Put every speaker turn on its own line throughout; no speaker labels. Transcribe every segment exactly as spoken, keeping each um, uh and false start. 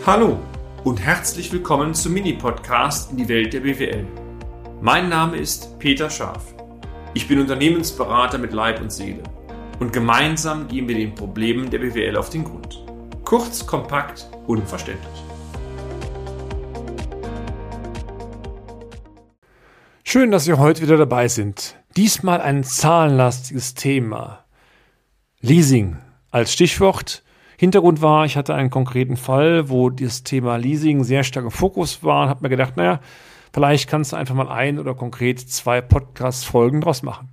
Hallo und herzlich willkommen zum Mini-Podcast in die Welt der B W L. Mein Name ist Peter Scharf. Ich bin Unternehmensberater mit Leib und Seele und gemeinsam gehen wir den Problemen der B W L auf den Grund. Kurz, kompakt, unverständlich.
Schön, dass Sie heute wieder dabei sind. Diesmal ein zahlenlastiges Thema. Leasing als Stichwort. Hintergrund war, ich hatte einen konkreten Fall, wo das Thema Leasing sehr stark im Fokus war und habe mir gedacht, naja, vielleicht kannst du einfach mal ein oder konkret zwei Podcast-Folgen draus machen.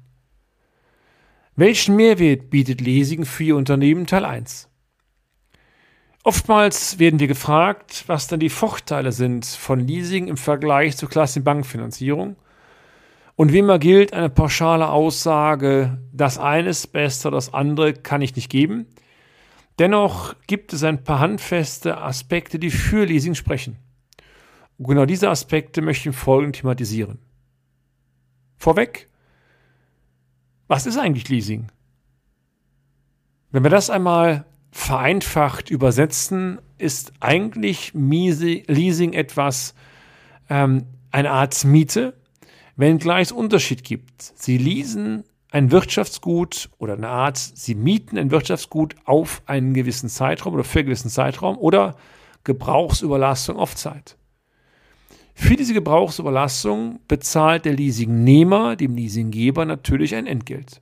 Welchen Mehrwert bietet Leasing für Ihr Unternehmen? Teil eins. Oftmals werden wir gefragt, was denn die Vorteile sind von Leasing im Vergleich zur klassischen Bankfinanzierung. Und wie immer gilt eine pauschale Aussage, das eine ist besser, das andere kann ich nicht geben. Dennoch gibt es ein paar handfeste Aspekte, die für Leasing sprechen. Und genau diese Aspekte möchte ich im Folgenden thematisieren. Vorweg, was ist eigentlich Leasing? Wenn wir das einmal vereinfacht übersetzen, ist eigentlich Leasing etwas, ähm, eine Art Miete, wenngleich es Unterschied gibt. Sie leasen ein Wirtschaftsgut oder eine Art, sie mieten ein Wirtschaftsgut auf einen gewissen Zeitraum oder für einen gewissen Zeitraum oder Gebrauchsüberlassung auf Zeit. Für diese Gebrauchsüberlassung bezahlt der Leasingnehmer dem Leasinggeber natürlich ein Entgelt.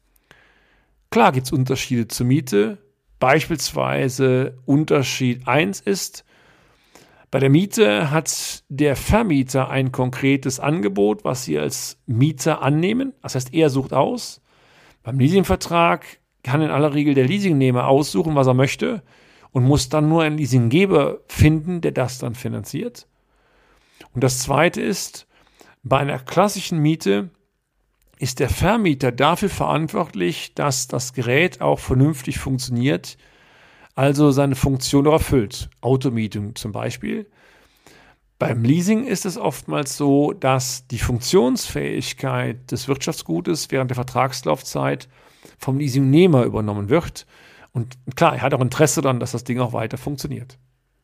Klar gibt es Unterschiede zur Miete. Beispielsweise Unterschied eins ist, bei der Miete hat der Vermieter ein konkretes Angebot, was Sie als Mieter annehmen. Das heißt, er sucht aus. Beim Leasingvertrag kann in aller Regel der Leasingnehmer aussuchen, was er möchte und muss dann nur einen Leasinggeber finden, der das dann finanziert. Und das Zweite ist, bei einer klassischen Miete ist der Vermieter dafür verantwortlich, dass das Gerät auch vernünftig funktioniert, also seine Funktion auch erfüllt. Automietung zum Beispiel. Beim Leasing ist es oftmals so, dass die Funktionsfähigkeit des Wirtschaftsgutes während der Vertragslaufzeit vom Leasingnehmer übernommen wird. Und klar, er hat auch Interesse daran, dass das Ding auch weiter funktioniert.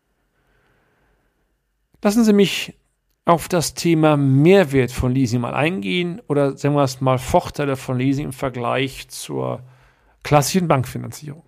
Lassen Sie mich auf das Thema Mehrwert von Leasing mal eingehen oder sagen wir es mal Vorteile von Leasing im Vergleich zur klassischen Bankfinanzierung.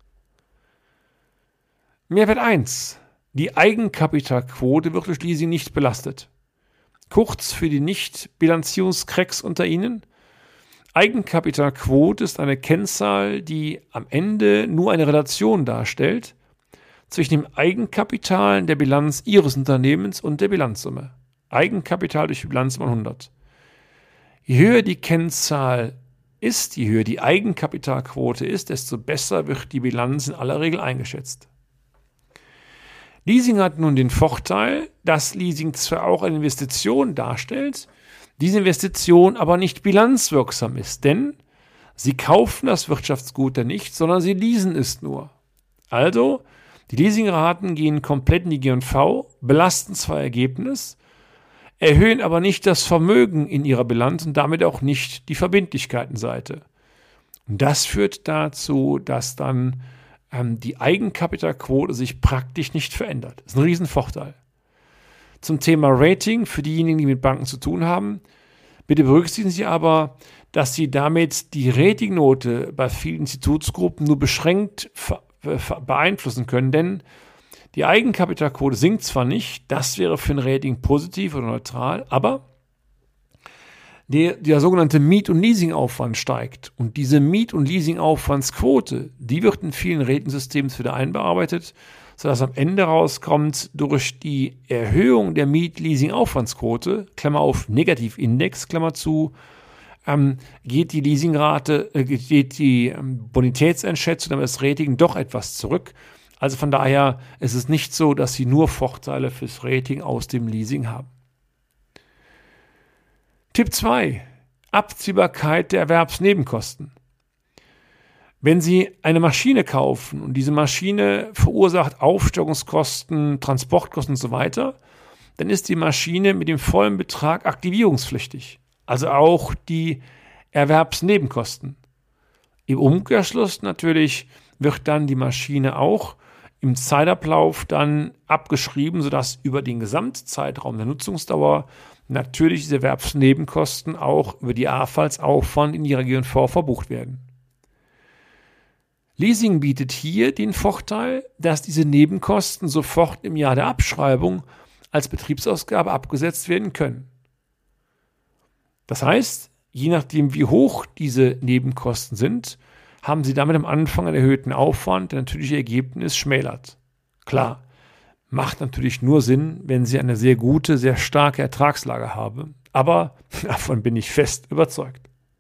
Mehrwert eins. Die Eigenkapitalquote wird durch Leasing nicht belastet. Kurz für die Nicht-Bilanzierungscracks unter Ihnen. Eigenkapitalquote ist eine Kennzahl, die am Ende nur eine Relation darstellt zwischen dem Eigenkapital in der Bilanz Ihres Unternehmens und der Bilanzsumme. Eigenkapital durch die Bilanzsumme hundert. Je höher die Kennzahl ist, je höher die Eigenkapitalquote ist, desto besser wird die Bilanz in aller Regel eingeschätzt. Leasing hat nun den Vorteil, dass Leasing zwar auch eine Investition darstellt, diese Investition aber nicht bilanzwirksam ist, denn Sie kaufen das Wirtschaftsgut ja nicht, sondern Sie leasen es nur. Also, die Leasingraten gehen komplett in die G und V, belasten zwar Ergebnis, erhöhen aber nicht das Vermögen in ihrer Bilanz und damit auch nicht die Verbindlichkeitenseite. Und das führt dazu, dass dann die Eigenkapitalquote sich praktisch nicht verändert. Das ist ein Riesenvorteil. Zum Thema Rating für diejenigen, die mit Banken zu tun haben. Bitte berücksichtigen Sie aber, dass Sie damit die Ratingnote bei vielen Institutsgruppen nur beschränkt beeinflussen können, denn die Eigenkapitalquote sinkt zwar nicht, das wäre für ein Rating positiv oder neutral, aber Der, der sogenannte Miet- und Leasingaufwand steigt. Und diese Miet- und Leasingaufwandsquote, die wird in vielen Ratingsystemen wieder einbearbeitet, sodass am Ende rauskommt, durch die Erhöhung der Miet-Leasing-Aufwandsquote, Klammer auf Negativindex, Klammer zu, ähm, geht die Leasingrate, äh, geht die ähm, Bonitätseinschätzung, damit das Rating doch etwas zurück. Also von daher ist es nicht so, dass Sie nur Vorteile fürs Rating aus dem Leasing haben. Tipp zwei. Abziehbarkeit der Erwerbsnebenkosten. Wenn Sie eine Maschine kaufen und diese Maschine verursacht Aufstockungskosten, Transportkosten und so weiter, dann ist die Maschine mit dem vollen Betrag aktivierungspflichtig. Also auch die Erwerbsnebenkosten. Im Umkehrschluss natürlich wird dann die Maschine auch im Zeitablauf dann abgeschrieben, sodass über den Gesamtzeitraum der Nutzungsdauer natürlich diese Erwerbsnebenkosten auch über die A F A als Aufwand in die G und V verbucht werden. Leasing bietet hier den Vorteil, dass diese Nebenkosten sofort im Jahr der Abschreibung als Betriebsausgabe abgesetzt werden können. Das heißt, je nachdem wie hoch diese Nebenkosten sind, haben Sie damit am Anfang einen erhöhten Aufwand, der natürliche Ergebnis schmälert. Klar, macht natürlich nur Sinn, wenn Sie eine sehr gute, sehr starke Ertragslage haben, aber davon bin ich fest überzeugt.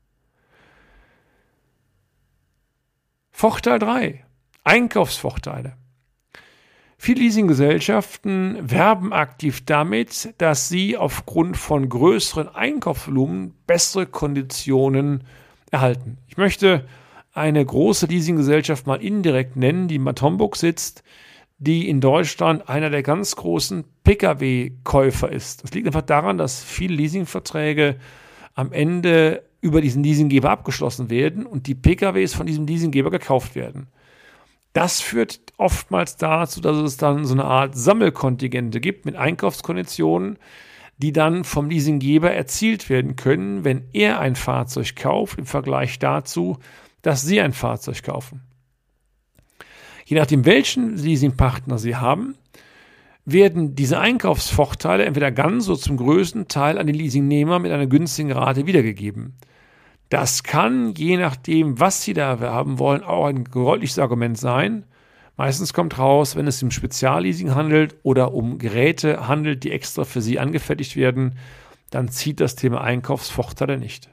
Vorteil drei. Einkaufsvorteile. Viele Leasinggesellschaften werben aktiv damit, dass sie aufgrund von größeren Einkaufsvolumen bessere Konditionen erhalten. Ich möchte eine große Leasinggesellschaft mal indirekt nennen, die in Bad Homburg sitzt, die in Deutschland einer der ganz großen Pkw Käufer ist. Das liegt einfach daran, dass viele Leasingverträge am Ende über diesen Leasinggeber abgeschlossen werden und die P K Ws von diesem Leasinggeber gekauft werden. Das führt oftmals dazu, dass es dann so eine Art Sammelkontingente gibt mit Einkaufskonditionen, die dann vom Leasinggeber erzielt werden können, wenn er ein Fahrzeug kauft, im Vergleich dazu, dass Sie ein Fahrzeug kaufen. Je nachdem, welchen Leasingpartner Sie haben, werden diese Einkaufsvorteile entweder ganz oder zum größten Teil an den Leasingnehmer mit einer günstigen Rate wiedergegeben. Das kann, je nachdem, was Sie da erwerben wollen, auch ein deutliches Argument sein. Meistens kommt raus, wenn es um Spezialleasing handelt oder um Geräte handelt, die extra für Sie angefertigt werden, dann zieht das Thema Einkaufsvorteile nicht.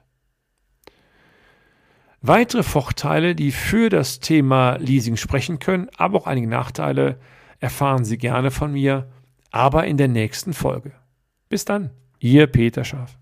Weitere Vorteile, die für das Thema Leasing sprechen können, aber auch einige Nachteile, erfahren Sie gerne von mir, aber in der nächsten Folge. Bis dann, Ihr Peter Scharf.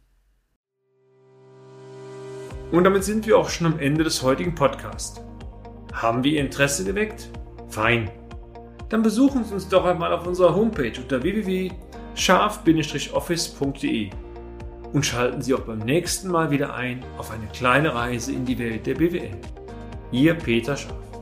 Und damit sind wir auch schon am Ende des heutigen Podcasts. Haben wir Ihr Interesse geweckt? Fein. Dann besuchen Sie uns doch einmal auf unserer Homepage unter w w w punkt scharf Bindestrich office punkt de und schalten Sie auch beim nächsten Mal wieder ein auf eine kleine Reise in die Welt der B W L. Ihr Peter Scharf.